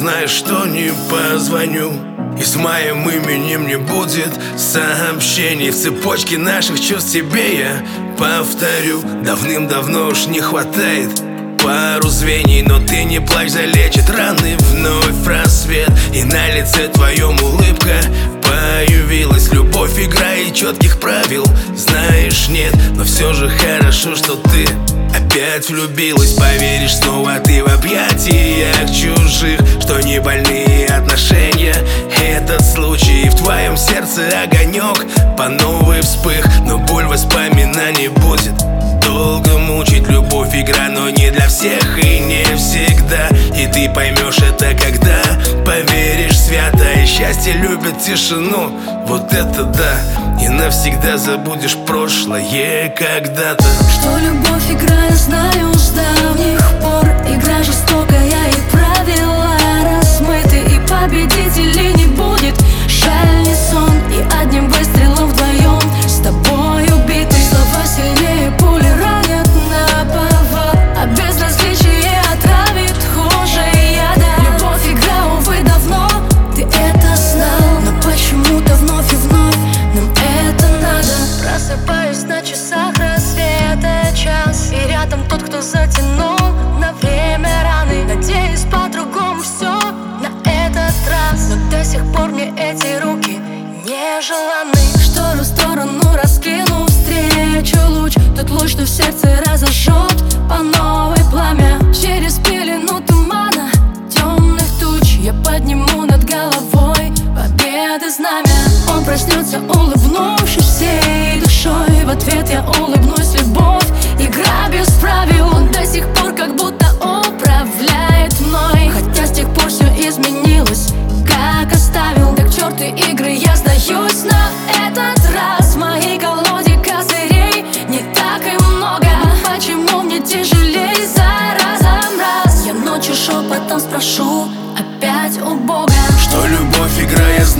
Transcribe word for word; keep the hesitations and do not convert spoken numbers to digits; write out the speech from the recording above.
знаешь, что не позвоню. И с моим именем не будет сообщений. В цепочке наших чувств тебе я повторю. Давным-давно уж не хватает пару звеньев, но ты не плачь, залечит раны вновь рассвет. И на лице твоем улыбка появилась. Любовь, игра и четких правил, знаешь, нет. Но все же хорошо, что ты опять влюбилась. Поверишь снова ты в объятиях чужих, что не больные отношения этот случай. И в твоем сердце огонек по новой вспых, но боль воспоминаний будет долго мучить. Любовь игра, но не для всех и не всегда. И ты поймешь это, когда поверишь свято. И счастье любит тишину, вот это да. И навсегда забудешь прошлое когда-то. Что любовь игра, я знаю с давних пор. Игра жестокая и правила размыты. И победителей не будет, жаль, не сон. И одним выстрелом вдвоем с тобой убиты. Слова сильнее пули ранят наповал, а безразличие отравит хуже яда. Любовь игра, увы, давно ты это знал, но почему-то вновь и вновь нам это надо. Просыпаюсь на часах рассвета час, и рядом тот, кто затянул на время раны. Надеюсь, по-другому все на этот раз, но до сих пор мне эти руки не желанны. Штору в сторону раскину, встречу луч, тот луч, что в сердце разожжет по новой пламя. Через пелену тумана, темных туч я подниму над головой победы знамя. Он проснется, улыбнувшись всей душой. В ответ я улыбнусь, любовь, игра без правил. Он до сих пор как будто управляет мной, хотя с тех пор все изменилось, как оставил. Так черт и игры, я сдаюсь на этот раз. В моей колоде козырей не так и много. Почему мне тяжелей за разом раз? Я ночью шепотом спрошу опять у Бога. Что любовь игра, я знаю.